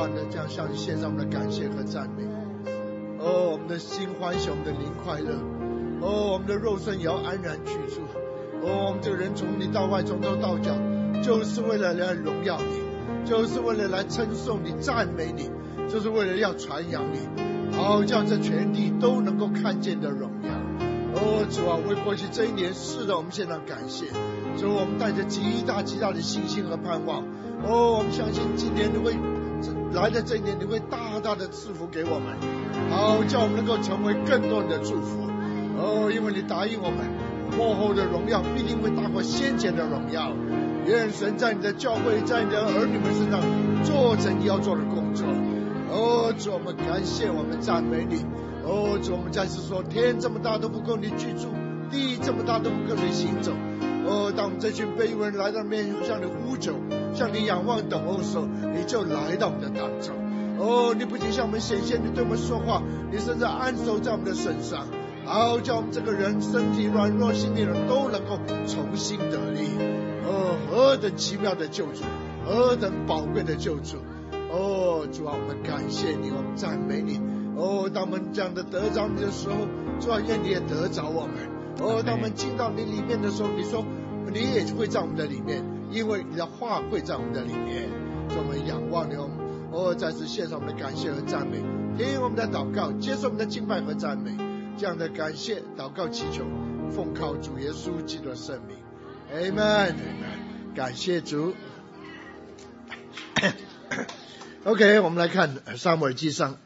断的这样向你献上我们的感谢和赞美。哦，我们的心欢喜，我们的灵快乐。哦，我们的肉身也要安然居住。哦，我们这个人从里到外，从头到脚，就是为了来荣耀你，就是为了来称颂你、赞美你，就是为了要传扬你，好叫这全地都能够看见的荣耀。哦，主啊，为过去这一年，是的，我们献上感谢。主，我们带着极大极大的信心和盼望。哦，我们相信今年你会来的这一年，你会大大的赐福给我们，好叫我们能够成为更多人的祝福。哦，因为你答应我们，末后的荣耀必定会大过先前的荣耀。愿神在你的教会，在你的儿女们身上做成你要做的工作。哦，主，我们感谢，我们赞美你。哦，主，我们再次说，天这么大都不够你居住，地这么大都不够你行走。哦，当我们这群卑微人来到面前向你呼求，向你仰望等候的时候，你就来到我们的当中。哦，你不仅向我们显现，你对我们说话，你甚至安守在我们的身上，好叫我们这个人身体软弱心里人都能够重新得力。哦，何等奇妙的救主，何等宝贵的救主。哦，主啊，我们感谢你，我们赞美你。哦，当我们这样的得着你的时候，主啊，愿你也得着我们。哦，当我们进到你里面的时候，你说你也会在我们的里面，因为你的话会在我们的里面。所以我们仰望你，哦，再次献上我们的感谢和赞美，听我们的祷告，接受我们的敬拜和赞美。这样的感谢祷告祈求，奉靠主耶稣基督的圣名 Amen。 感谢主。OK， 我们来看撒母耳记上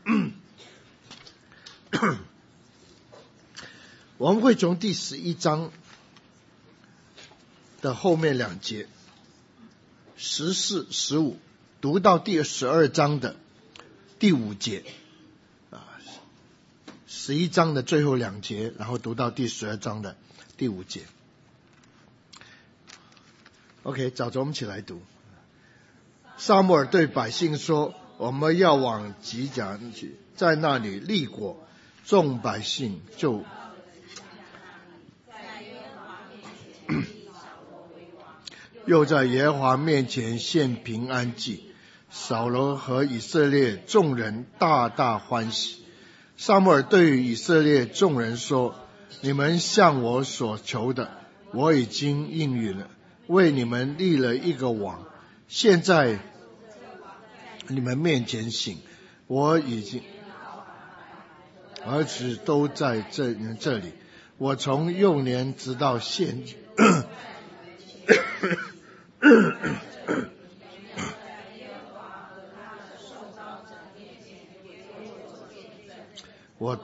我们会从第11章的后面2节14、15读到第12章的第5节，11章的最后2节，然后读到第12章的第5节。OK， 早着我们起来读。撒母耳对百姓说，我们要往吉甲去，在那里立国。众百姓就又在耶和华面前献平安祭。扫罗和以色列众人大大欢喜。撒母耳对以色列众人说，你们向我所求的，我已经应允了，为你们立了一个王。现在你们面前行，我已经儿子都在这里，我从幼年直到现在我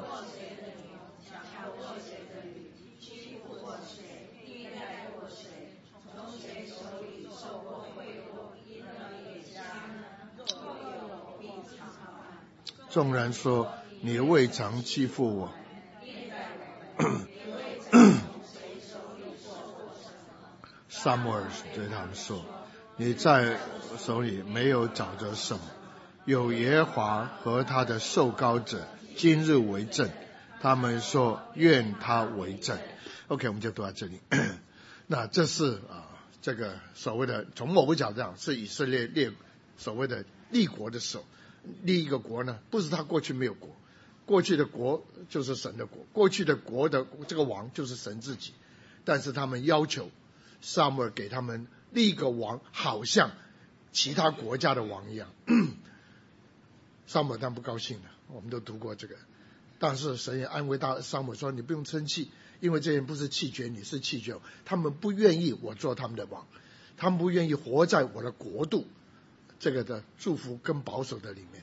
众人说，你未尝欺负我。撒母耳对他们说，你在手里没有找着什么，有耶和华和他的受膏者今日为证。他们说，愿他为证。 OK， 我们就读到这里。那这是这个所谓的，从某个角度讲，是以色列所谓的立国的时候。立一个国呢，不是他过去没有国，过去的国就是神的国，过去的国的这个王就是神自己，但是他们要求撒母耳给他们立一个王，好像其他国家的王一样。撒母耳当然不高兴了，我们都读过这个。但是神也安慰撒母耳说，你不用生气，因为这人不是弃绝你，是弃绝我。他们不愿意我做他们的王，他们不愿意活在我的国度这个的祝福跟保守的里面。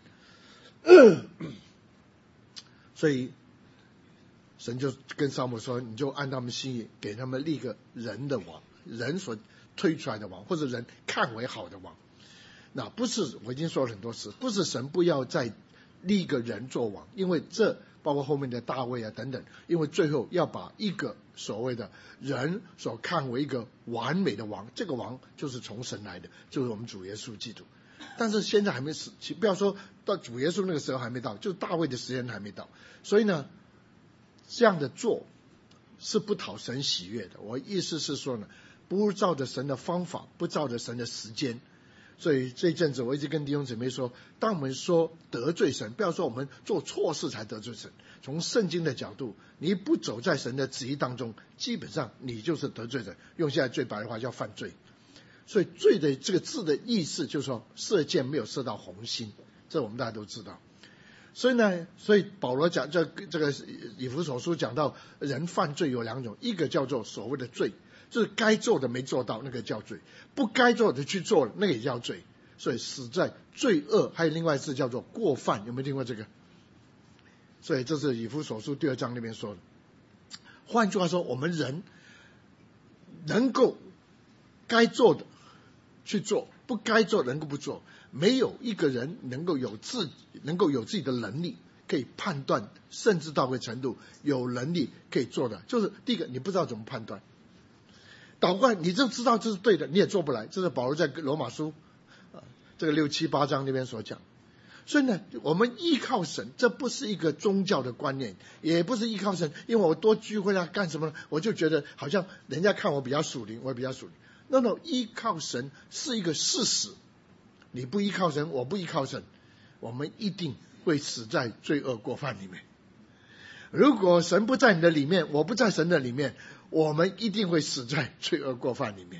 所以神就跟撒母耳说，你就按他们心意给他们立个人的王，人所推出来的王，或者人看为好的王。那不是，我已经说了很多次，不是神不要再立一个人做王，因为这包括后面的大卫等等，因为最后要把一个所谓的人所看为一个完美的王，这个王就是从神来的，就是我们主耶稣基督。但是现在还没死，不要说到主耶稣那个时候还没到，就是大卫的时间还没到。所以呢，这样的做是不讨神喜悦的。我意思是说呢，不照着神的方法，不照着神的时间， 所以这一阵子我一直跟弟兄姊妹说，当我们说得罪神，不要说我们做错事才得罪神，从圣经的角度，你不走在神的旨意当中，基本上你就是得罪人，用现在最白的话叫犯罪。所以罪的这个字的意思就是说射箭没有射到红心，这我们大家都知道。所以保罗讲这个以弗所书讲到人犯罪有两种，一个叫做所谓的罪，就是该做的没做到，那个叫罪；不该做的去做了，那个也叫罪。所以死在罪恶，还有另外一字叫做过犯，有没有听过这个？所以这是以弗所书2章那边说的。换句话说，我们人能够该做的去做，不该做能够不做，没有一个人能够有自己的能力可以判断，甚至到个程度有能力可以做的，就是第一个你不知道怎么判断，倒过来你就知道这是对的，你也做不来。这是保罗在罗马书这个6、7、8章那边所讲。所以呢，我们依靠神，这不是一个宗教的观念，也不是依靠神，因为我多聚会啊干什么呢？我就觉得好像人家看我比较属灵，我也比较属灵。那依靠神是一个事实，你不依靠神，我不依靠神，我们一定会死在罪恶过犯里面。如果神不在你的里面，我不在神的里面，我们一定会死在罪恶过犯里面。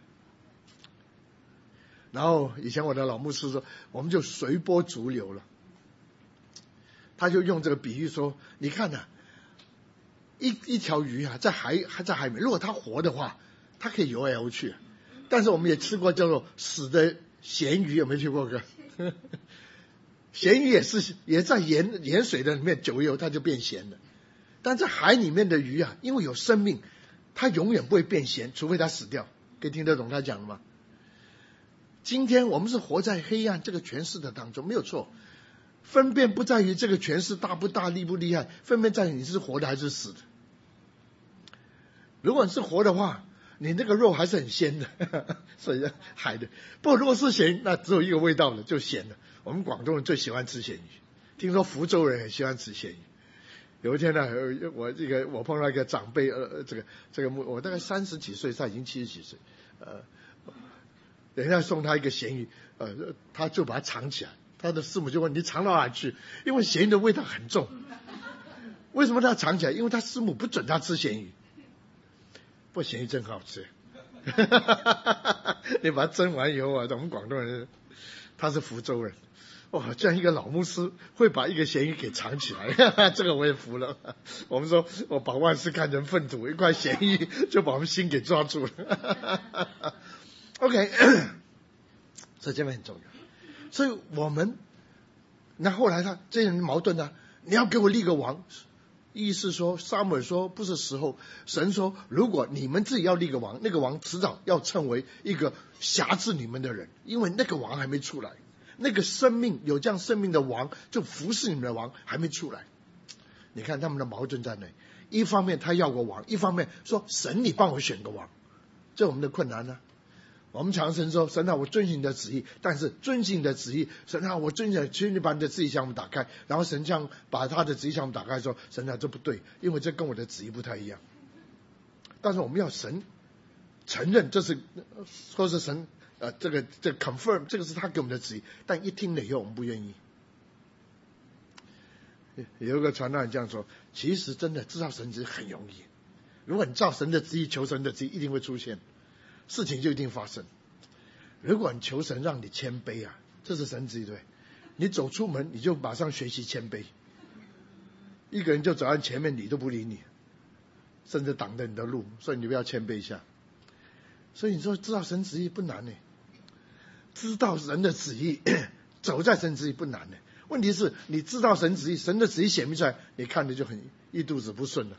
然后以前我的老牧师说，我们就随波逐流了。他就用这个比喻说，你看啊，一条鱼啊，在海里面，如果它活的话，它可以游来游去。但是我们也吃过叫做死的咸鱼，有没有去过？咸鱼也在盐水的里面久游，它就变咸了。但在海里面的鱼啊，因为有生命，它永远不会变咸，除非它死掉。可以听得懂他讲的吗？今天我们是活在黑暗这个权势的当中，没有错。分辨不在于这个权势大不大、厉不厉害，分辨在于你是活的还是死的。如果你是活的话，你那个肉还是很鲜的，所以海的。不过如果是咸鱼，那只有一个味道了，就咸了。我们广东人最喜欢吃咸鱼，听说福州人很喜欢吃咸鱼。有一天呢，我碰到一个长辈，我大概30几岁，他已经70几岁，人家送他一个咸鱼，他就把它藏起来。他的师母就问你藏到哪去？因为咸鱼的味道很重。为什么他要藏起来？因为他师母不准他吃咸鱼。不过咸鱼真好吃，你把它蒸完以后啊，我们广东人，他是福州人，哇，这样一个老牧师会把一个咸鱼给藏起来，这个我也服了。我们说我把万事看成粪土，一块咸鱼就把我们心给抓住了。OK， 所以这边很重要。所以我们那后来他这人矛盾啊，你要给我立个王，意思说撒母耳说不是时候，神说如果你们自己要立个王，那个王迟早要成为一个辖制你们的人，因为那个王还没出来，那个生命有这样生命的王就服侍你们的王还没出来。你看他们的矛盾在哪？一方面他要个王，一方面说神你帮我选个王，这我们的困难呢。我们常神说神啊，我遵行你的旨意，但是遵行你的旨意，神啊，我遵行，请你把你的旨意向我们打开。然后神这样把他的旨意向我们打开，说神啊，这不对，因为这跟我的旨意不太一样。但是我们要神承认这是，说是神这个 confirm 这个是他给我们的旨意，但一听了以后我们不愿意。有一个传道人这样说，其实真的知道神旨意很容易，如果你照神的旨意求神的旨意，一定会出现，事情就一定发生。如果你求神让你谦卑啊，这是神旨意，对，你走出门你就马上学习谦卑。一个人就走在前面，你都不理你，甚至挡着你的路，所以你不要谦卑一下。所以你说知道神旨意不难呢，知道神的旨意，走在神旨意不难呢。问题是你知道神旨意，神的旨意显明出来，你看着就很一肚子不顺了。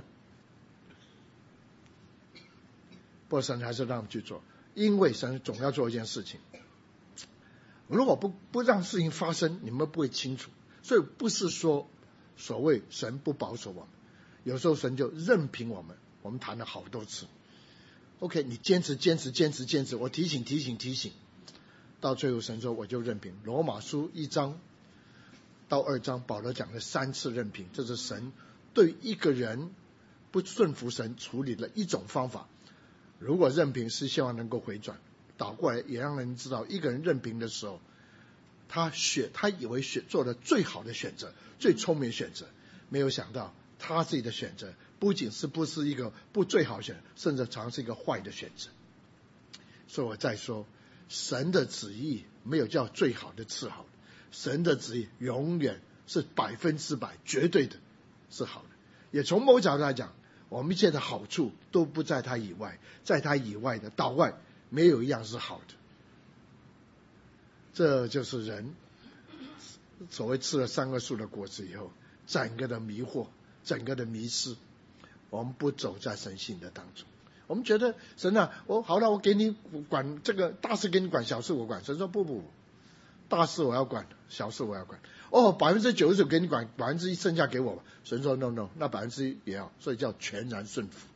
不过神还是让我们去做，因为神总要做一件事情。如果不让事情发生，你们不会清楚。所以不是说所谓神不保守我们，有时候神就任凭我们。我们谈了好多次 ，OK， 你坚持，我提醒，到最后神说我就任凭。罗马书1章到2章，保罗讲了3次任凭，这是神对一个人不顺服神处理了一种方法。如果任凭是希望能够回转， 倒过来也让人知道，一个人任凭的时候，他以为做了最好的选择，最聪明的选择，没有想到他自己的选择不仅不是一个不最好的选择，甚至常是一个坏的选择。所以我再说，神的旨意没有叫最好的次好的，神的旨意永远是100%绝对的是好的。也从某角度来讲，我们一切的好处都不在他以外，在他以外的岛外没有一样是好的。这就是人所谓吃了3个树的果子以后，整个的迷惑，整个的迷失。我们不走在神性的当中，我们觉得神啊，好了，我给你管这个大事给你管，小事我管。神说不，大事我要管，小事我要管。90%给你管，1%剩下给我吧。神说 no， 那1%也要，所以叫全然顺服。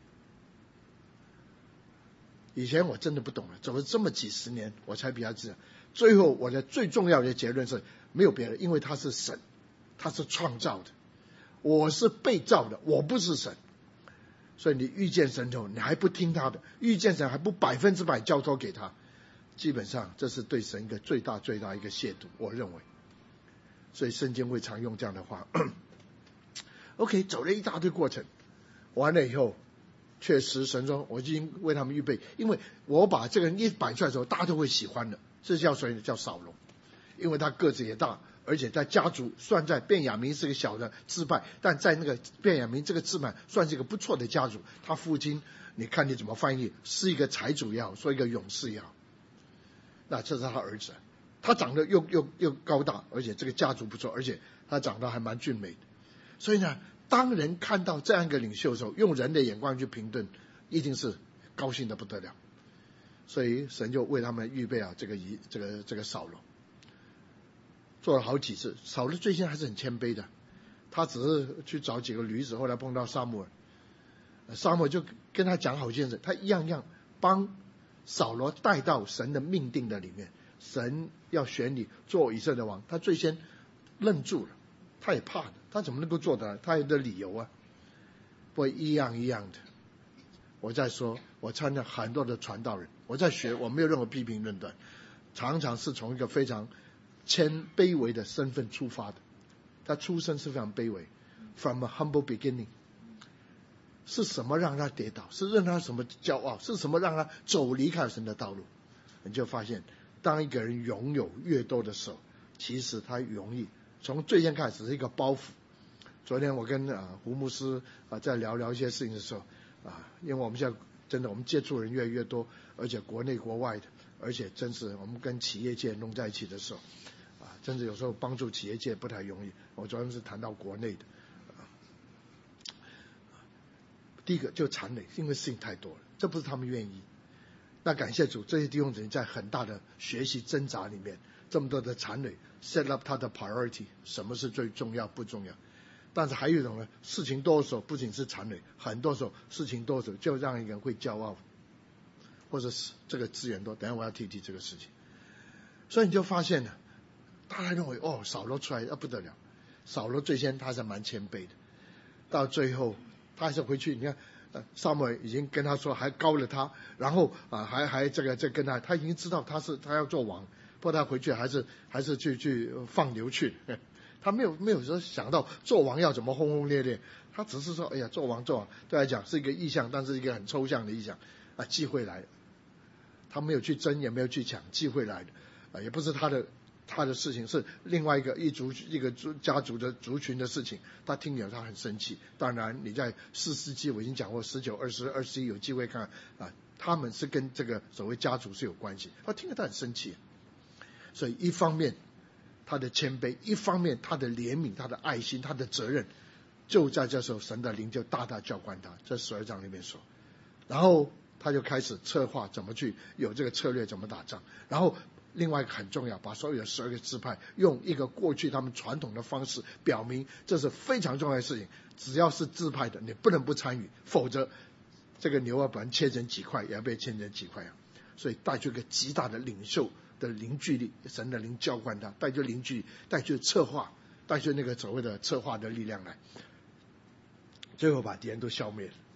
以前我真的不懂了，走了这么几十年，我才比较知道。最后我的最重要的结论是，没有别的，因为他是神，他是创造的，我是被造的，我不是神。所以你遇见神后，你还不听他的，遇见神还不100%交托给他，基本上这是对神一个最大一个亵渎，我认为。所以圣经会常用这样的话。OK， 走了一大堆过程，完了以后，确实神说我已经为他们预备，因为我把这个人一摆出来的时候，大家都会喜欢的。这叫谁呢？叫扫罗，因为他个子也大，而且在家族算在便雅悯是个小的支派，但在那个便雅悯这个支派算是一个不错的家族。他父亲，你看你怎么翻译，是一个财主也好，说一个勇士也好，那这是他儿子，他长得又高大，而且这个家族不错，而且他长得还蛮俊美的。所以呢，当人看到这样一个领袖的时候，用人的眼光去评论，一定是高兴的不得了。所以神就为他们预备啊，这个扫罗做了好几次。扫罗最先还是很谦卑的，他只是去找几个驴子，后来碰到撒母耳，撒母耳就跟他讲好件事，他一样样帮扫罗带到神的命定的里面。神要选你做以色列王，他最先愣住了，他也怕的，他怎么能够做得来？他有的理由啊。不过一样的，我在说，我参加很多的传道人，我在学，我没有任何批评论断，常常是从一个非常卑微的身份出发的。他出身是非常卑微 ，from a humble beginning。是什么让他跌倒？是让他什么骄傲？是什么让他离开神的道路？你就发现，当一个人拥有越多的时候，其实他容易从最先开始是一个包袱。昨天我跟胡牧师在聊一些事情的时候因为我们现在真的我们接触人越来越多，而且国内国外的，而且真是我们跟企业界弄在一起的时候真是有时候帮助企业界不太容易。我昨天是谈到国内的第一个就残累，因为事情太多了，这不是他们愿意。那感谢主，这些弟兄姊妹在很大的学习挣扎里面，这么多的残累 set up 他的 priority， 什么是最重要不重要。但是还有一种呢，事情多的时候不仅是残累，很多时候事情多的时候就让一个人会骄傲，或者是这个资源多。等一下我要提这个事情。所以你就发现了，大家认为扫罗出来不得了，扫罗最先他是蛮谦卑的，到最后他还是回去，你看撒母耳已经跟他说还高了他，然后还这跟他已经知道他要做王，不过他回去还是去放牛去。他没有说想到做王要怎么轰轰烈烈，他只是说哎呀做王对他来讲是一个意象，但是一个很抽象的意象机会来了，他没有去争也没有去抢，机会来了也不是他的事情，是另外一个家族的族群的事情，他听了他很生气。当然你在4世纪我已经讲过19、20、21有机会看他们是跟这个所谓家族是有关系，他听了他很生气。所以一方面他的谦卑，一方面他的怜悯，他的爱心，他的责任，就在这时候神的灵就大大浇灌他，这12章里面说。然后他就开始策划怎么去有这个策略怎么打仗。然后另外一个很重要，把所有的12个支派用一个过去他们传统的方式表明，这是非常重要的事情，只要是支派的你不能不参与，否则这个牛本切成几块也要被切成几块所以带出一个极大的领袖的凝聚力，神的灵浇灌他，带出凝聚力，带出策划，带出那个所谓的策划的力量来，最后把敌人都消灭了。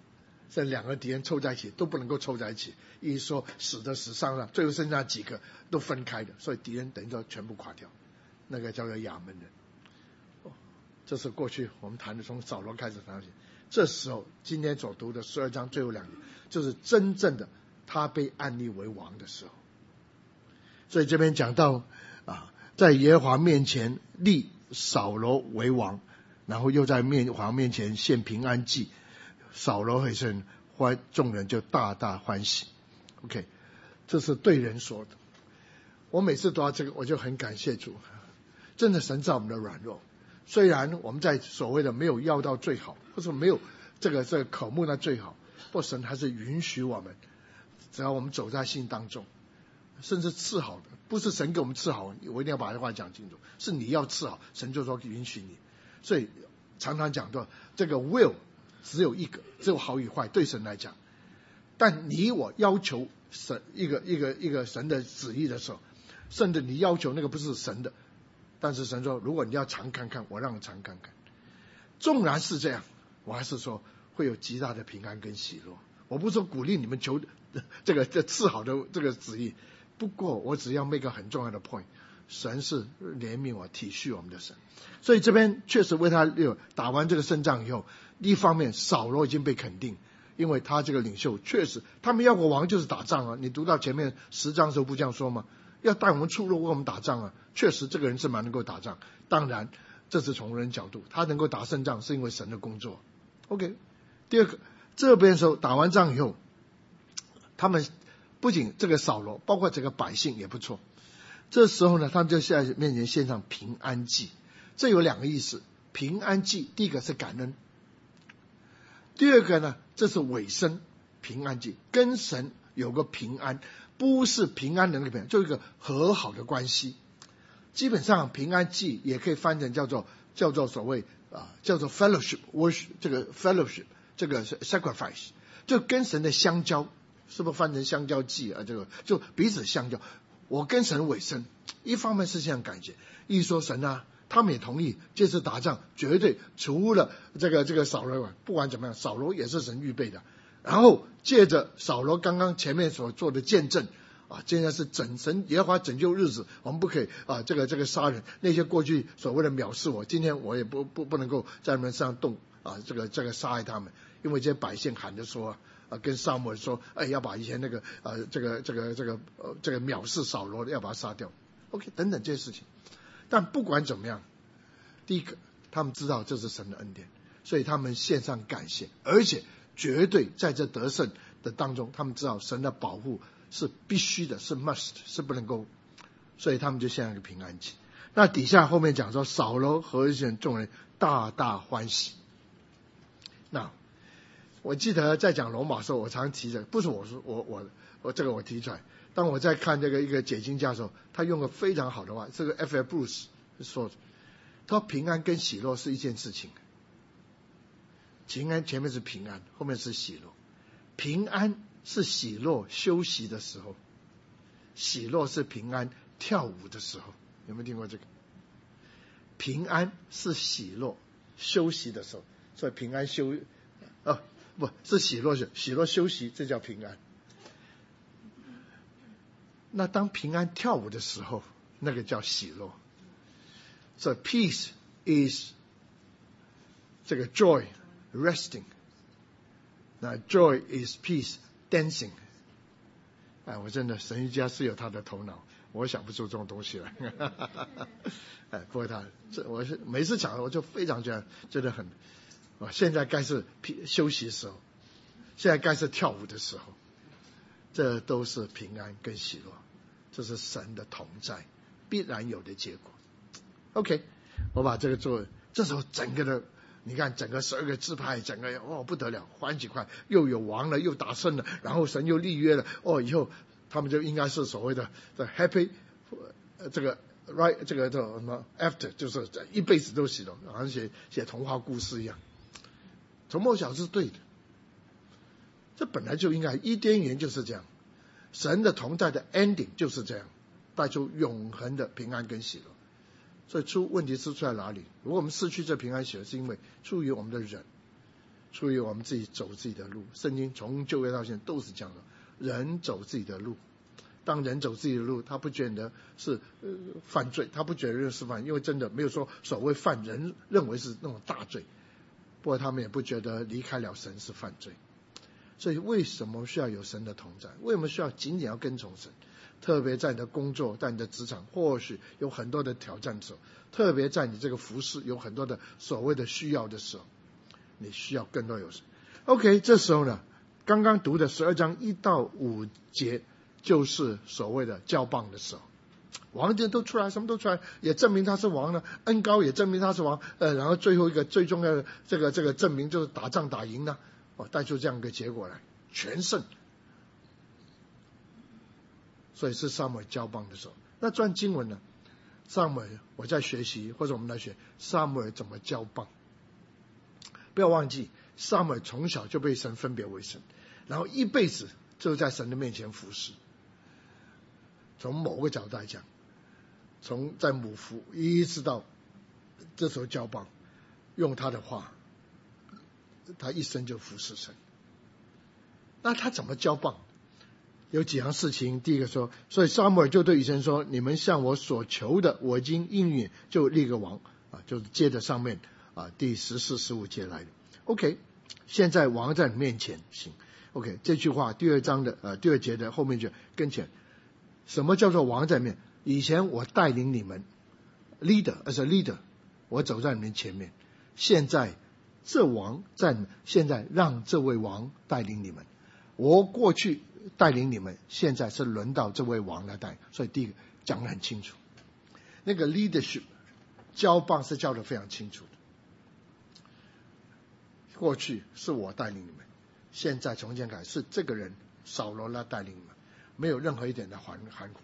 这两个敌人凑在一起都不能够凑在一起，一说死的死，伤了，最后剩下几个都分开的，所以敌人等于说全部垮掉，那个叫做亚扪人。这是过去我们谈的，从扫罗开始谈起。这时候今天所读的12章最后2节，就是真正的他被安立为王的时候。所以这边讲到在耶和华面前立扫罗为王，然后又在耶和华面前献平安祭，扫罗和以色列人众人就大大欢喜。 OK， 这是对人说的。我每次读到这个我就很感谢主，真的神知道我们的软弱，虽然我们在所谓的没有要到最好，或者没有这个渴慕到最好，不过神还是允许我们，只要我们走在信当中，甚至赐好的，不是神给我们赐好，我一定要把这话讲清楚，是你要赐好，神就说允许你。所以常常讲到这个 will 只有一个，只有好与坏，对神来讲。但你我要求神一个神的旨意的时候，甚至你要求那个不是神的，但是神说如果你要尝看看，我让你尝看看。纵然是这样，我还是说会有极大的平安跟喜乐。我不是说鼓励你们求这赐好的这个旨意，不过我只要 make 个很重要的 point， 神是怜悯我体恤我们的神。所以这边确实为他打完这个胜仗以后，一方面扫罗已经被肯定，因为他这个领袖确实，他们要个王就是打仗啊。你读到前面10章的时候不这样说吗？要带我们出入为我们打仗啊。确实这个人是蛮能够打仗，当然这是从人角度，他能够打胜仗是因为神的工作。 OK， 第二个，这边的时候打完仗以后，他们不仅这个扫罗，包括整个百姓也不错。这时候呢，他们就在面前献上平安祭。这有2个意思，平安祭第一个是感恩，第二个呢，这是委身平安祭，跟神有个平安，不是平安的那个平安，就一个和好的关系。基本上平安祭也可以翻成叫做所谓叫做 fellowship worship， 这个 fellowship 这个 sacrifice， 就跟神的相交，是不是翻成相交祭啊？这个就彼此相交。我跟神委身，一方面是这样感觉，一说神啊，他们也同意这次打仗绝对除了这个扫罗，不管怎么样，扫罗也是神预备的。然后借着扫罗刚刚前面所做的见证现在是神耶和华拯救日子，我们不可以这个杀人。那些过去所谓的藐视我，今天我也不能够在他们身上动这个杀害他们，因为这些百姓喊着说跟撒母耳说，要把以前那个这个藐视扫罗的要把他杀掉。OK， 等等这些事情。但不管怎么样，第一个他们知道这是神的恩典，所以他们献上感谢，而且绝对在这得胜的当中，他们知道神的保护是必须的，是 must， 是不能够，所以他们就献上一个平安祭。那底下后面讲说，扫罗和一些众人大大欢喜。那我记得在讲罗马的时候，我常提着，不是我说我这个我提出来。当我在看这个一个解经家的时候，他用了非常好的话，这个 F.F. Bruce 说，他说平安跟喜乐是一件事情。平安前面是平安，后面是喜乐。平安是喜乐休息的时候，喜乐是平安跳舞的时候。有没有听过这个？平安是喜乐休息的时候，所以平安不是喜乐休息，这叫平安。那当平安跳舞的时候，那个叫喜乐。So peace is 这个 joy resting， 那 joy is peace dancing。我真的神学家是有他的头脑，我想不出这种东西来。不过我是每次讲我就非常觉得很，现在该是休息的时候，现在该是跳舞的时候，这都是平安跟喜乐，这是神的同在必然有的结果。OK， 我把这个做，这时候整个的，你看整个12个支派，整个不得了，欢喜快，又有王了，又打胜了，然后神又立约了，以后他们就应该是所谓的 happy 这个 right 这个什么 after， 就是一辈子都喜乐，好像写童话故事一样。从某角是对的，这本来就应该，伊甸园就是这样，神的同在的 ending 就是这样，带出永恒的平安跟喜乐。所以问题是出在哪里？如果我们失去这平安喜乐，是因为出于我们的忍， 出于我们自己走自己的路。圣经从旧约到现在都是讲的，人走自己的路。当人走自己的路，他不觉得是犯罪，他不觉得是犯，因为真的没有说所谓犯人认为是那种大罪，不过他们也不觉得离开了神是犯罪。所以为什么需要有神的同在？为什么需要紧紧要跟从神？特别在你的工作，在你的职场，或许有很多的挑战的时候，特别在你这个服事有很多的所谓的需要的时候，你需要更多有神。OK， 这时候呢，刚刚读的12章1到5节就是所谓的交棒的时候，王都出来，什么都出来，也证明他是王了，恩膏也证明他是王，然后最后一个最重要的这个证明就是打仗打赢了，带出这样一个结果来，全胜。所以是撒母耳交棒的时候。那这段经文呢，撒母耳我在学习，或者我们来学撒母耳怎么交棒。不要忘记，撒母耳从小就被神分别为圣，然后一辈子就在神的面前服侍。从某个角度来讲，从在母腹一直到这时候交棒，用他的话，他一生就服侍神。那他怎么交棒？有几样事情。第一个说，所以撒母耳就对以色列说，你们向我所求的，我已经应允，就立个王就是接着上面第14、15节来的。 OK， 现在王在你面前行。 OK， 这句话第2章的第2节的后面就跟前。什么叫做王在面？以前我带领你们 leader as a leader， 我走在你们前面，现在这王在你们，现在让这位王带领你们。我过去带领你们，现在是轮到这位王来带领。所以第一个讲得很清楚，那个 leadership 交棒是交得非常清楚的。过去是我带领你们，现在从前开始是这个人扫罗来带领你们，没有任何一点的含糊。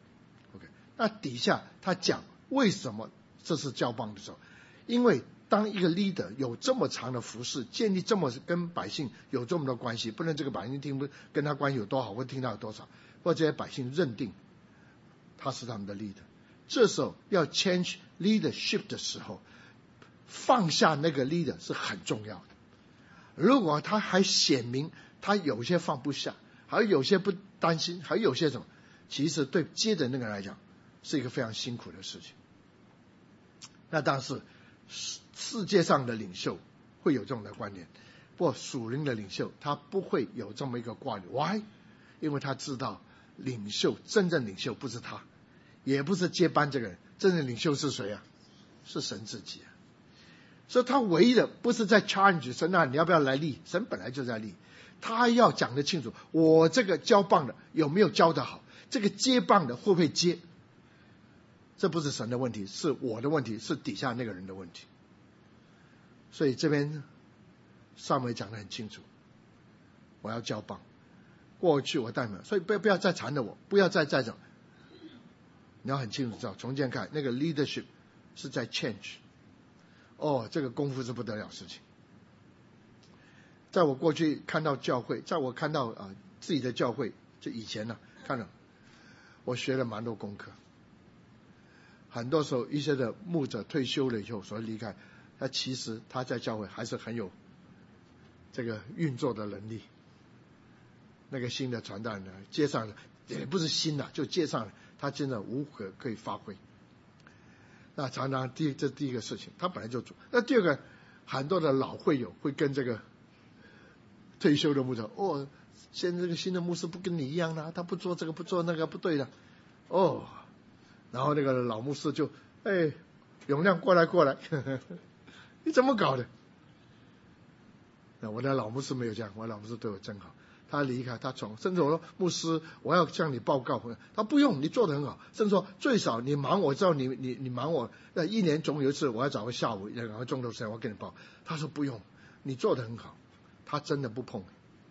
OK， 那底下他讲为什么这是交棒的时候，因为当一个 leader 有这么长的服事，建立这么跟百姓有这么多关系，不能这个百姓听不跟他关系有多好，或听到有多少，或这些百姓认定他是他们的 leader， 这时候要 change leadership 的时候，放下那个 leader 是很重要的。如果他还显明他有些放不下，还有些不担心，还有些什么，其实对接着那个人来讲是一个非常辛苦的事情。那当然是世界上的领袖会有这种的观念，不过属灵的领袖他不会有这么一个挂虑。 Why？ 因为他知道领袖，真正领袖不是他，也不是接班这个人，真正领袖是谁啊？是神自己啊。所以他唯一的不是在 challenge 神你要不要来立，神本来就在立，他要讲得清楚，我这个交棒的有没有交得好，这个接棒的会不会接，这不是神的问题，是我的问题，是底下那个人的问题。所以这边撒母耳讲得很清楚，我要交棒，过去我带你们，所以不要再缠着我，不要再讲，你要很清楚知道，从前看那个 leadership 是在 change。这个功夫是不得了事情。在我过去看到教会，在我看到自己的教会，就以前看到我学了蛮多功课。很多时候一些的牧者退休了以后所以离开，他其实他在教会还是很有这个运作的能力。那个新的传道人呢，接上了，也不是新的，就接上了，他真的无可以发挥。那常常这第一个事情他本来就做。那第二个，很多的老会友会跟这个退休的牧者，现在这个新的牧师不跟你一样的，他不做这个不做那个不对的，然后那个老牧师就永亮过来呵呵，你怎么搞的？那我的老牧师没有这样，我老牧师对我真好，他离开他甚至我说牧师我要向你报告，他不用，你做得很好，甚至说最少你忙我知道你忙我，那一年总有一次我要找个下午2个钟头时间我要跟你报，他说不用，你做得很好，他真的不碰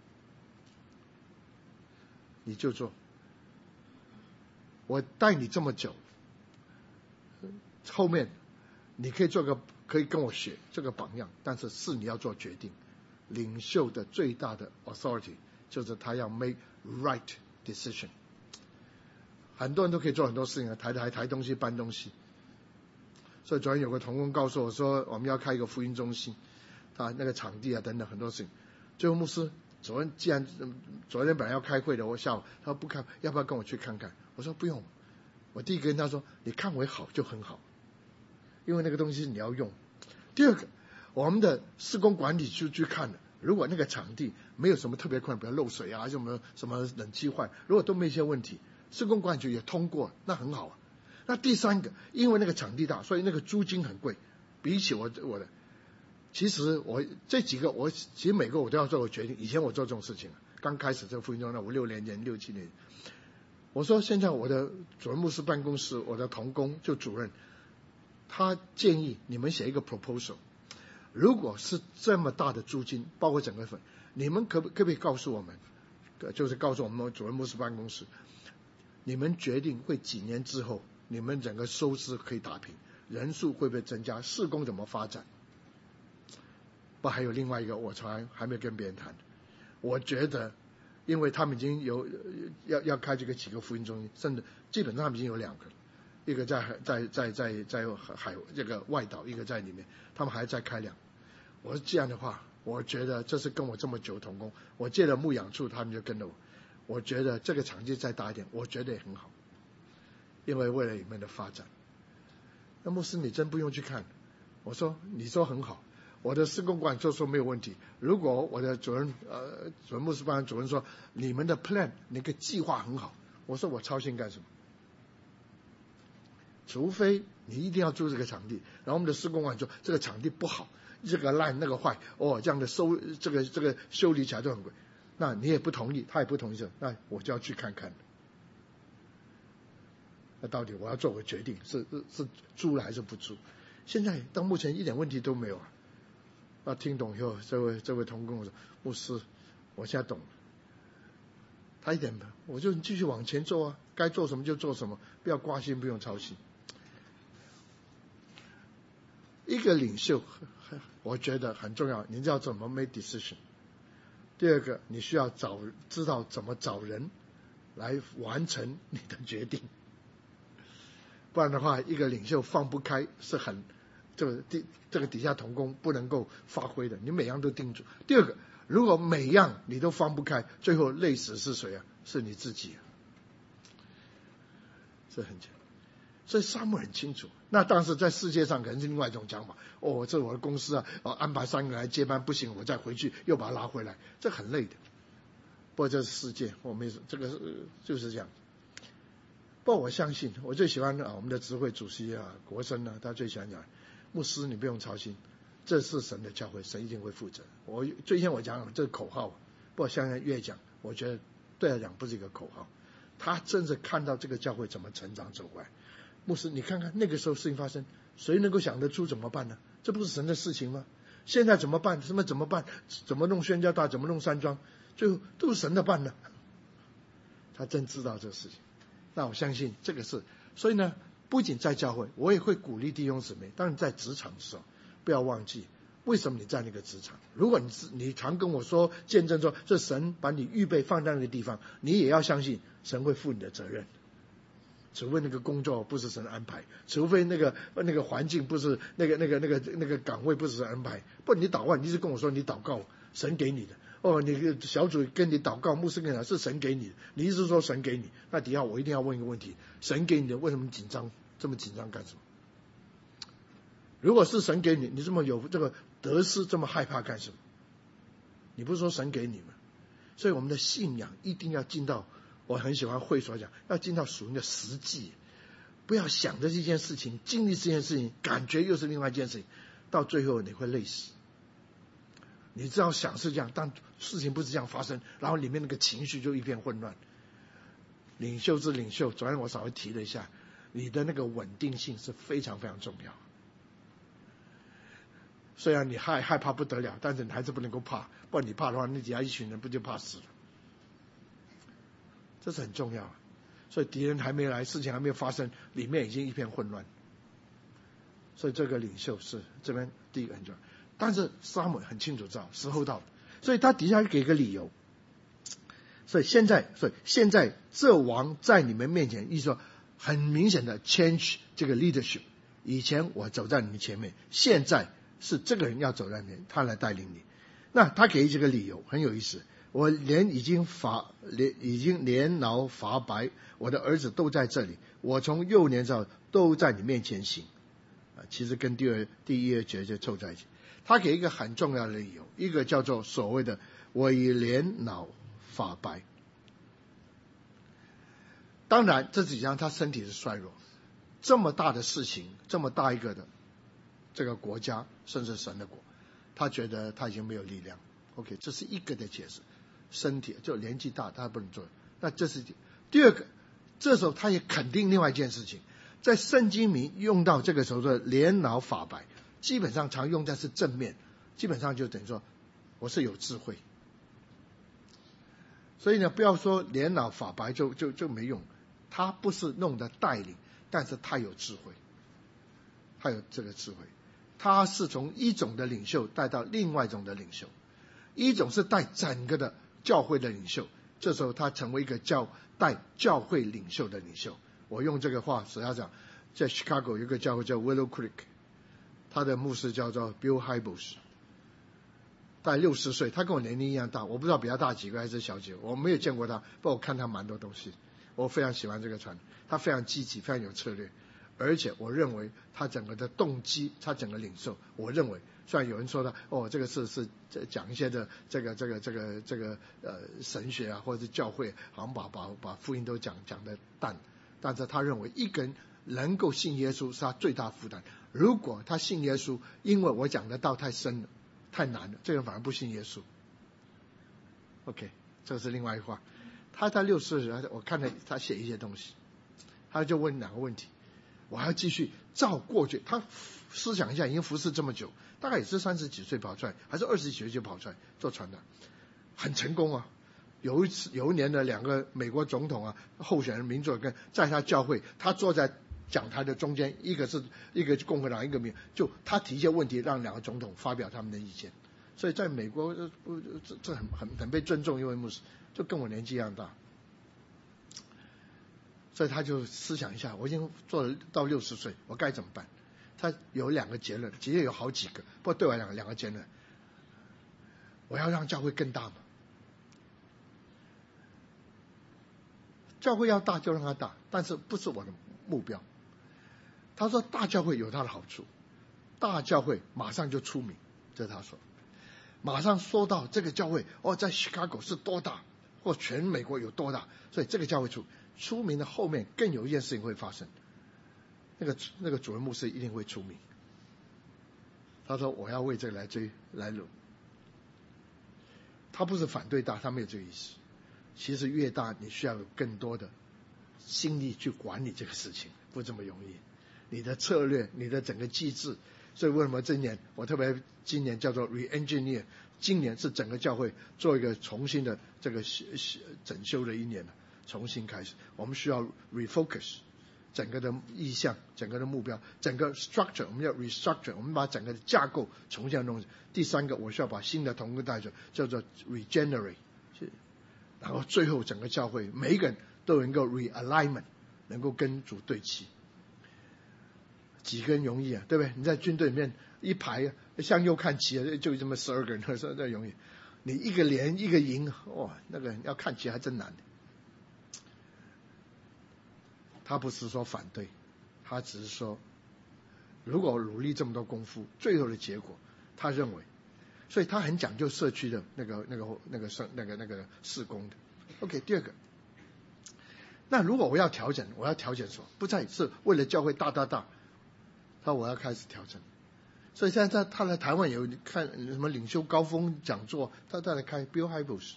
你就做，我带你这么久，后面你可以跟我学这个榜样，但是你要做决定。领袖的最大的 authority 就是他要 make right decision。 很多人都可以做很多事情，抬东西搬东西。所以昨天有个同工告诉我说，我们要开一个福音中心， 他那个场地啊等等很多事情。最后牧师昨天本来要开会的，我下午他说不看，要不要跟我去看看？我说不用。我第一个跟他说，你看为好就很好，因为那个东西你要用。第二个，我们的施工管理去看的，如果那个场地没有什么特别困难，比如漏水啊，什么冷气坏，如果都没一些问题，施工管理局也通过，那很好啊。那第三个，因为那个场地大，所以那个租金很贵，比起我的，其实我这几个其实每个我都要做个决定。以前我做这种事情，刚开始这个福音中，那5、6年前、6、7年，我说现在我的主任牧师办公室，我的同工就主任，他建议你们写一个 proposal， 如果是这么大的租金，包括整个费，你们可不可以告诉我们，就是告诉我们主任牧师办公室，你们决定会几年之后，你们整个收支可以打平，人数会不会增加，事工怎么发展？不，还有另外一个我还没跟别人谈，我觉得因为他们已经有要开几个福音中心，甚至基本上他们已经有2个，一个在海这个外岛，一个在里面，他们还在开2个。我说这样的话，我觉得这是跟我这么久同工，我借了牧养处，他们就跟着我，我觉得这个场地再大一点，我觉得也很好，因为为了你们的发展。那牧师你真不用去看，我说你说很好，我的施工管就说没有问题。如果我的主任牧师班主任说你们的 plan 那个计划很好，我说我操心干什么？除非你一定要租这个场地，然后我们的施工管说这个场地不好，这个烂那个坏，这样的这个修理起来就很贵，那你也不同意，他也不同意，那我就要去看看。那到底我要做个决定，是租了还是不租？现在到目前一点问题都没有啊。那听懂以后，这位同工说，牧师，我现在懂了。他一点，我就继续往前做啊，该做什么就做什么，不要挂心，不用操心。一个领袖，我觉得很重要，你知道怎么 make decision。第二个，你需要知道怎么找人来完成你的决定。不然的话，一个领袖放不开是很这个底下同工不能够发挥的，你每样都定住。第二个，如果每样你都放不开，最后累死是谁啊？是你自己啊。这很简单，所以撒母耳很清楚。那当时在世界上可能是另外一种讲法，这是我的公司啊，安排3个来接班，不行我再回去又把他拉回来，这很累的。不过这是世界，我没这个就是这样。不过我相信，我最喜欢我们的执会主席国生他最喜欢讲，牧师你不用操心，这是神的教会，神一定会负责。最先我讲这个口号，不过现在越讲，我觉得对他讲不是一个口号，他真的看到这个教会怎么成长走过来。牧师你看看那个时候事情发生，谁能够想得出怎么办呢？这不是神的事情吗？现在怎么办？怎么办？怎么弄宣教大？怎么弄山庄？最后都是神的办呢。他真知道这个事情。那我相信这个是，所以呢，不仅在教会，我也会鼓励弟兄姊妹，当然在职场的时候，不要忘记为什么你在那个职场。如果你常跟我说见证说，这神把你预备放在那个地方，你也要相信神会负你的责任。除非那个工作不是神安排，除非那个环境不是那个岗位不是神安排，不然你祷告，你是跟我说你祷告神给你的。你小组跟你祷告，牧师跟你讲是神给你的，你意思是说神给你，那底下我一定要问一个问题，神给你的为什么紧张？这么紧张干什么？如果是神给你，你这么有这个得失，这么害怕干什么？你不是说神给你吗？所以我们的信仰一定要进到，我很喜欢会所讲，要进到属灵的实际，不要想着这件事情，经历这件事情，感觉又是另外一件事情，到最后你会累死。你知道想是这样，但事情不是这样发生，然后里面那个情绪就一片混乱。领袖之领袖，昨天我稍微提了一下，你的那个稳定性是非常非常重要。虽然你害怕不得了，但是你还是不能够怕，不然你怕的话，那底下一群人不就怕死了？这是很重要。所以敌人还没来，事情还没有发生，里面已经一片混乱。所以这个领袖是这边第一个很重要。但是撒母耳很清楚知道时候到了，所以他底下给个理由。所以现在这王在你们面前，意思说很明显的 change 这个 leadership。以前我走在你们前面，现在是这个人要走在前面，他来带领你。那他给这个理由很有意思，我已经年老发白，我的儿子都在这里，我从幼年时都在你面前行。其实跟第一节就凑在一起。他给一个很重要的理由，一个叫做所谓的我已年老发白。当然这几样他身体是衰弱，这么大的事情，这么大一个的这个国家，甚至神的国，他觉得他已经没有力量。 OK， 这是一个的解释，身体就年纪大他不能做。那这是第二个，这时候他也肯定另外一件事情，在圣经里用到这个时候的年老发白，基本上常用在是正面，基本上就等于说我是有智慧。所以呢，不要说年老发白就没用，他不是弄的带领，但是他有智慧，他有这个智慧，他是从一种的领袖带到另外一种的领袖，一种是带整个的教会的领袖，这时候他成为一个带教会领袖的领袖。我用这个话实要讲，在 Chicago 有一个教会叫 Willow Creek， 他的牧师叫做 Bill Hybels， 大概60岁，他跟我年龄一样大，我不知道比他大几个还是小几个，我没有见过他，不过我看他蛮多东西，我非常喜欢这个传，他非常积极，非常有策略，而且我认为他整个的动机，他整个领受，我认为虽然有人说的这个是讲一些的这个神学啊，或者是教会好像把福音都讲的淡，但是他认为一个人能够信耶稣是他最大负担。如果他信耶稣，因为我讲的道太深了太难了，这个人反而不信耶稣。 OK， 这是另外一话。他在60岁时，我看了他写一些东西，他就问两个问题，我还要继续照过去。他思想一下，已经服侍这么久，大概也是30几岁跑出来，还是20几岁就跑出来做传道，很成功啊。有一年的2个美国总统候选人民主跟在他教会，他坐在讲台的中间，一个共和党，一个民，就他提一些问题，让2个总统发表他们的意见。所以在美国这很被尊重，因为牧师就跟我年纪一样大，所以他就思想一下，我已经做了到60岁，我该怎么办？他有2个结论，其实有好几个，不过对我来讲2个结论，我要让教会更大嘛。教会要大就让它大，但是不是我的目标。他说大教会有它的好处，大教会马上就出名，这是他说，马上说到这个教会在 Chicago 是多大，或全美国有多大，所以这个教会出名的后面更有一件事情会发生，那个主任牧师一定会出名。他说我要为这个来努，他不是反对大，他没有这个意思。其实越大你需要有更多的心力去管理这个事情，不这么容易，你的策略，你的整个机制。所以为什么今年我特别今年叫做 re-engineer， 今年是整个教会做一个重新的这个整修的一年了，重新开始，我们需要 refocus 整个的意向，整个的目标，整个 structure 我们要 restructure， 我们把整个的架构重新弄。第3个我需要把新的同工带出，叫做 regenerate， 然后最后整个教会每一个人都能够 realignment， 能够跟主对齐。几个人容易啊，对不对？你在军队里面一排向右看齐就这么12个人，说那容易。你一个连一个营，那个要看齐还真难。他不是说反对，他只是说，如果努力这么多功夫，最后的结果，他认为，所以他很讲究社区的那个事工的。OK， 第2个，那如果我要调整什么？不再是为了教会大，他我要开始调整。所以现在他来台湾有看什么领袖高峰讲座，他来开 Bill Hybels，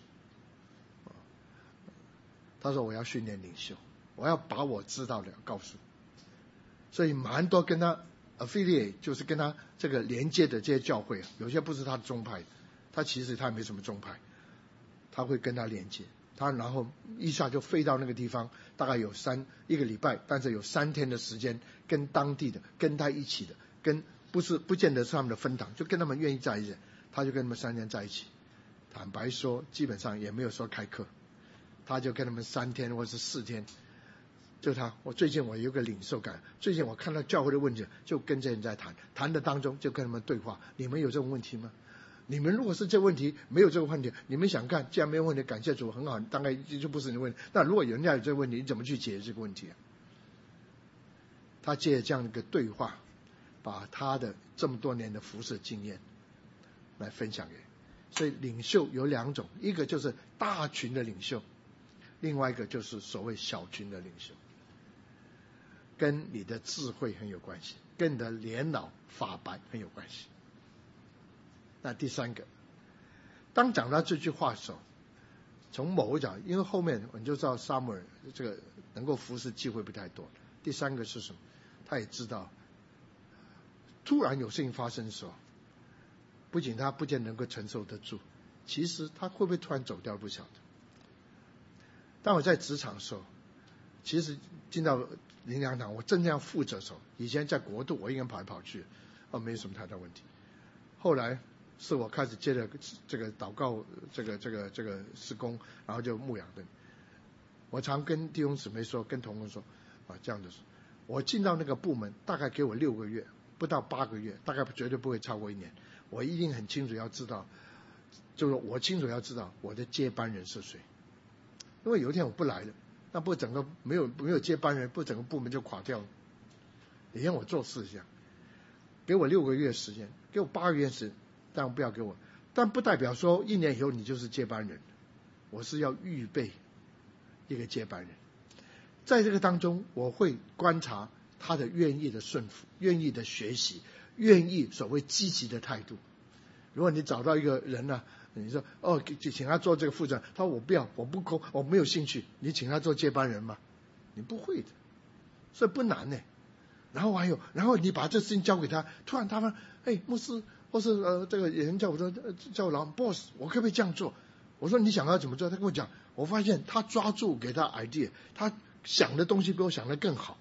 他说我要训练领袖，我要把我知道的告诉。所以蛮多跟他 affiliate， 就是跟他这个连接的这些教会有些不是他的宗派，他其实他也没什么宗派，他会跟他连接。他然后一下就飞到那个地方，大概有一个礼拜，但是有3天的时间跟当地的跟他一起的，跟不见得是他们的分堂，就跟他们愿意在一起，他就跟他们3天在一起。坦白说基本上也没有说开课，他就跟他们3天或是4天， 就他，我最近有个领受感，最近我看到教会的问题，就跟这人在谈的当中就跟他们对话。你们有这种问题吗？你们如果是这个问题没有这个问题，你们想看，既然没有问题，感谢主很好，大概就不是你的问题。那如果人家有这个问题，你怎么去解决这个问题啊？他借着这样一个对话，把他的这么多年的服侍经验来分享给。所以领袖有2种，一个就是大群的领袖，另外一个就是所谓小群的领袖。跟你的智慧很有关系，跟你的年老发白很有关系。那第3个，当讲到这句话的时候，从某个角度，因为后面你就知道撒母耳这个能够服侍机会不太多。第3个是什么？他也知道，突然有事情发生的时候，不仅他不见能够承受得住，其实他会不会突然走掉不晓得。当我在职场的时候，其实进到灵粮堂，我真正要负责的时候，以前在国度我一个人跑来跑去，没有什么太大问题。后来是我开始接了这个祷告，这个事工，然后就牧养的。我常跟弟兄姊妹说，跟同工说，这样的说，我进到那个部门，大概给我6个月，不到8个月，大概绝对不会超过1年。我一定很清楚要知道，就是我清楚要知道我的接班人是谁，因为有一天我不来了。那不整个没有接班人，不整个部门就垮掉了。你让我做事一样，给我6个月时间，给我8个月时间，但不要给我，但不代表说1年以后你就是接班人。我是要预备一个接班人，在这个当中，我会观察他的愿意的顺服，愿意的学习，愿意所谓积极的态度。如果你找到一个人呢，你说请他做这个负责人，他说我不要，我不空，我没有兴趣，你请他做接班人吗？你不会的，所以不难呢。然后你把这事情交给他，突然他们牧师或是这个有人叫我说叫我老 boss， 我可不可以这样做？我说你想要怎么做？他跟我讲，我发现他抓住给他 idea， 他想的东西比我想的更好，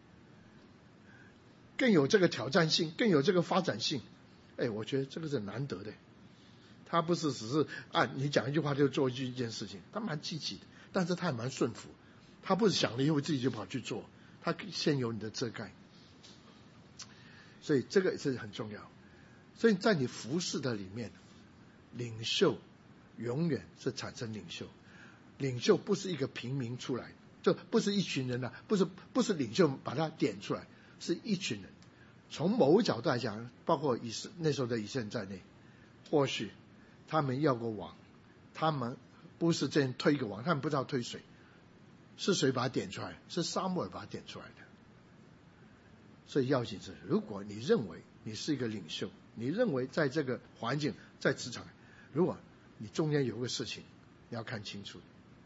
更有这个挑战性，更有这个发展性。我觉得这个是难得的。他不是只是你讲一句话就做一件事情，他蛮积极的，但是他也蛮顺服。他不是想了以后自己就跑去做，他先有你的遮盖。所以这个也是很重要。所以在你服侍的里面，领袖永远是产生领袖。领袖不是一个平民出来，就不是一群人不是领袖把他点出来，是一群人。从某个角度来讲，包括那时候的以色列在内，或许他们要个王，他们不是这样推一个王，他们不知道推谁，是谁把他点出来？是撒母耳把他点出来的。所以要紧是，如果你认为你是一个领袖，你认为在这个环境，在职场，如果你中间有个事情，你要看清楚，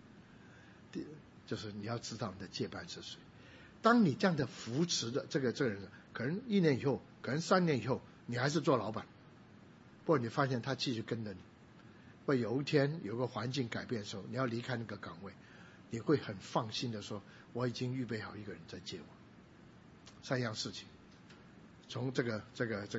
就是你要知道你的接班是谁。当你这样的扶持的这个人，可能1年以后，可能3年以后，你还是做老板，不过你发现他继续跟着你，或有一天有个环境改变的时候，你要离开那个岗位，你会很放心的说，我已经预备好一个人在接我。3样事情，从这个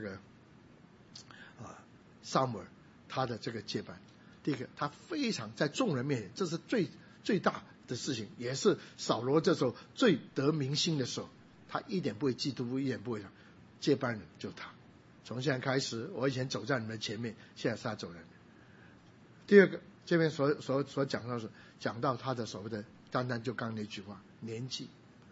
撒母耳他的这个接班，第一个，他非常在众人面前，这是最大的事情，也是扫罗这时候最得民心的时候，他一点不会嫉妒，一点不会想，接班人就他。从现在开始，我以前走在你们前面，现在是他走人。第二个，这边所讲到是讲到他的所谓的，单单就刚那句话，年纪，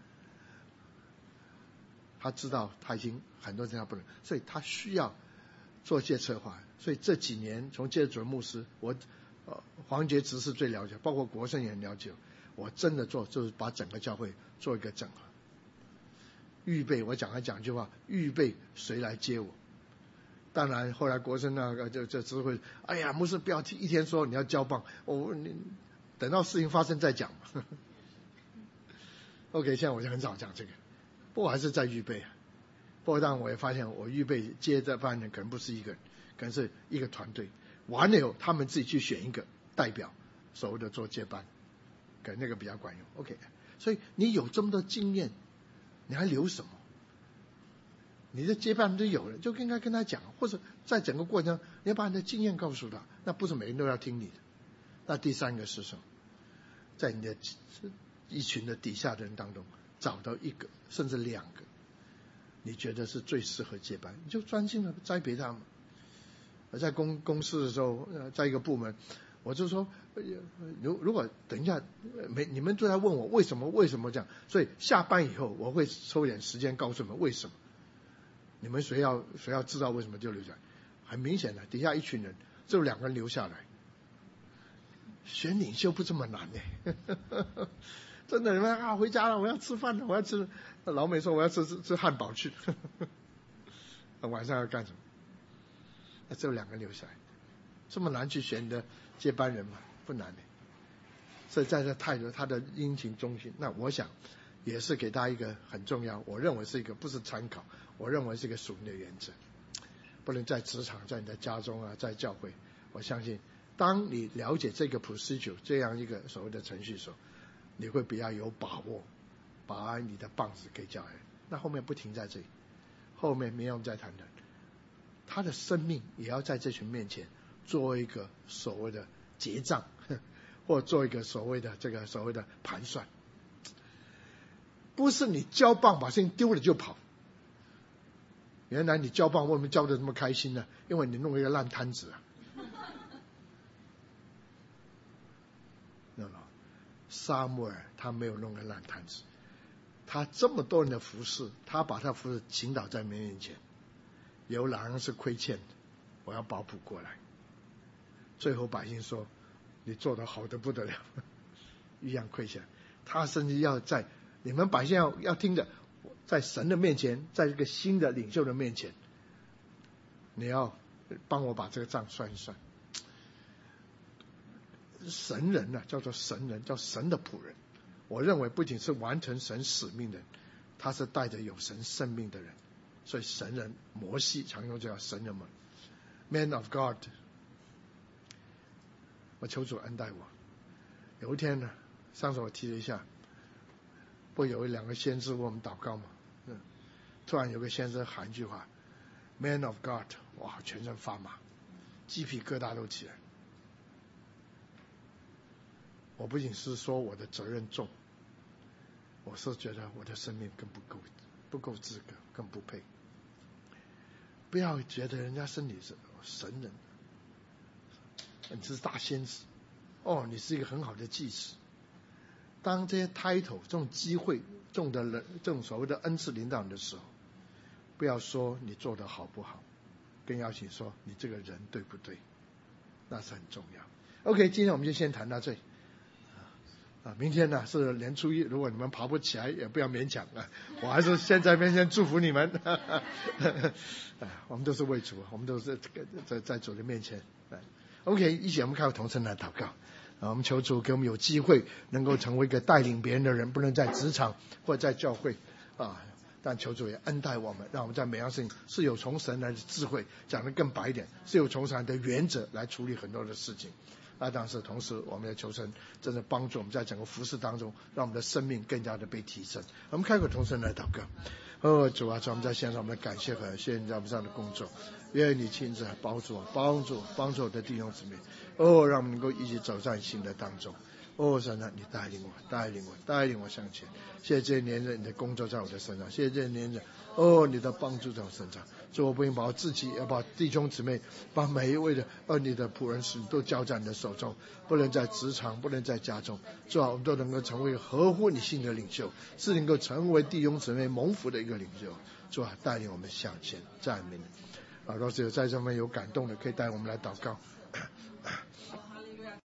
他知道他已经很多人他不能，所以他需要做些策划。所以这几年从接主任牧师，我黄杰执事最了解，包括国圣也很了解。我真的就是把整个教会做一个整合，预备。我讲一句话，预备谁来接我。当然后来国圣那个就只会，牧师不要一天说你要交棒，你等到事情发生再讲嘛。OK， 现在我就很少讲这个，不过还是在预备。不过当然我也发现，我预备接这班人可能不是一个人，可能是一个团队。完了以后，他们自己去选一个代表，所谓的做接班，可能那个比较管用。OK， 所以你有这么多经验，你还留什么？你的接班人都有了，就应该跟他讲，或者在整个过程，你要把你的经验告诉他。那不是每人都要听你的。那第3个是什么？在你的一群的底下的人当中， 找到一个甚至两个，你觉得是最适合接班，你就专心的栽培他们。我在公司的时候，在一个部门，我就说，如果等一下你们都在问我为什么这样，所以下班以后我会抽点时间告诉你们为什么。你们谁要知道为什么就留下来。很明显的，底下一群人，只有2个人留下来。选领袖不这么难呢，真的，你们回家了，我要吃饭了，我要吃。老美说我要吃汉堡去，晚上要干什么？只有2个人留下来，这么难去选的接班人吗？不难的。所以在这态度，他的殷勤忠心，那我想也是给他一个很重要，我认为是一个不是参考，我认为是一个属灵的原则。不能在职场，在你的家中啊，在教会，我相信当你了解这个 procedure 这样一个所谓的程序的时候，你会比较有把握把你的棒子给交人。那后面不停在这里，后面没有再谈的，他的生命也要在这群面前做一个所谓的结账，或做一个所谓的盘算。不是你交棒把事情丢了就跑。原来你交棒为什么交得这么开心呢？因为你弄一个烂摊子啊。撒母耳他没有弄个烂摊子，他这么多人的服侍，他把他服侍倾倒在面前，有两人是亏欠的，我要保补过来。最后百姓说你做得好得不得了，一样亏欠。他甚至要在你们百姓要听着，在神的面前，在这个新的领袖的面前，你要帮我把这个账算一算。神人啊，叫做神人，叫神的仆人。我认为不仅是完成神使命的人，他是带着有神生命的人。所以神人，摩西常用这叫神人嘛 ，Man of God。我求主恩待我。有一天呢，上次我提了一下，不有2个先知为我们祷告吗？突然有个先生喊一句话 ，Man of God， 哇，全身发麻，鸡皮疙瘩都起来。我不仅是说我的责任重，我是觉得我的生命更不够资格，更不配。不要觉得人家是你是神人，你是大先知，你是一个很好的祭司。当这些 title 这种机会这种所谓的恩赐领导你的时候，不要说你做得好不好，更要请说你这个人对不对，那是很重要。 OK， 今天我们就先谈到这里。明天呢是年初一，如果你们爬不起来也不要勉强啊，我还是先在面前祝福你们。我们都是为主，我们都是在主的面前。OK， 一起我们开口同声来祷告。我们求主给我们有机会能够成为一个带领别人的人，不能在职场或者在教会但求主也恩待我们，让我们在每样事情是有从神来的智慧，讲得更白一点，是有从神来的原则来处理很多的事情。但是同时我们要求神真的帮助我们在整个服事当中，让我们的生命更加的被提升。我们开口同声来祷告。主啊，我们在线上我们的感谢和谢谢你在我们上的工作，愿你亲自帮助我的弟兄姊妹，让我们能够一起走在新的当中。神啊，你带领我向前。谢谢这些年人你的工作在我的身上，谢谢这些年人你的帮助在我身上。主，我不仅把我自己，要把弟兄姊妹，把每一位的你的仆人使都交在你的手中，不能在职场，不能在家中。主啊，我们都能够成为合乎你心的领袖，是能够成为弟兄姊妹蒙福的一个领袖。主啊，带领我们向前，赞美你。若是有在这边有感动的，可以带我们来祷告。